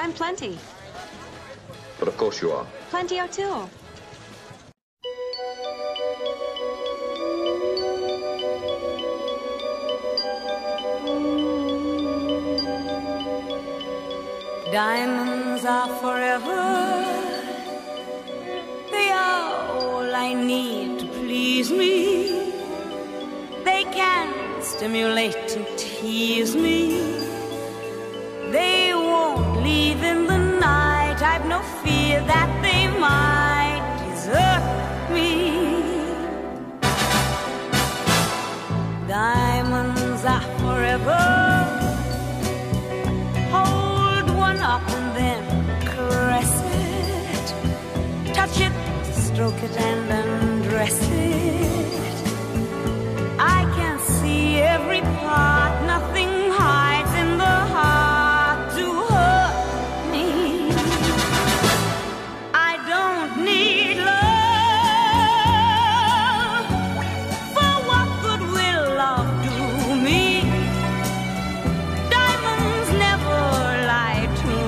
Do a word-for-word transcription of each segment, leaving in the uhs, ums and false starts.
I'm plenty. But of course you are. Plenty O'Toole. Diamonds are forever. They are all I need to please me. They can stimulate and tease me. They won't leave in the night. I've no fear that they might desert me. Diamonds are forever. Up and then caress it, touch it, stroke it and undress it. I can see every part, nothing hides in the heart to hurt me. I don't need love, for what good will love do me? Diamonds never lie.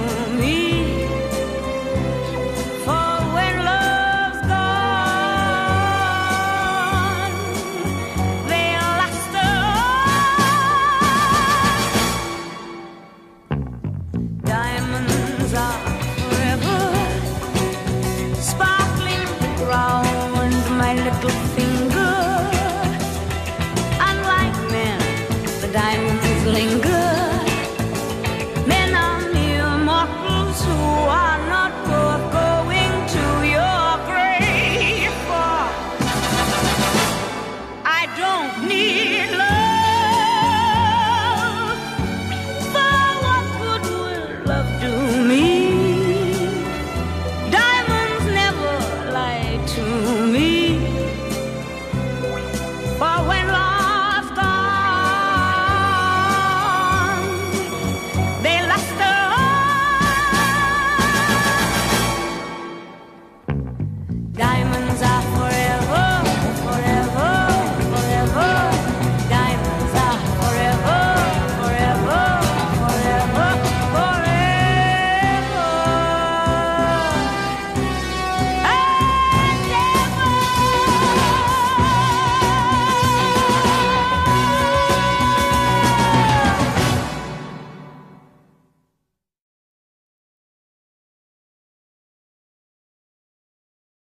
Little finger, unlike men, the diamonds linger.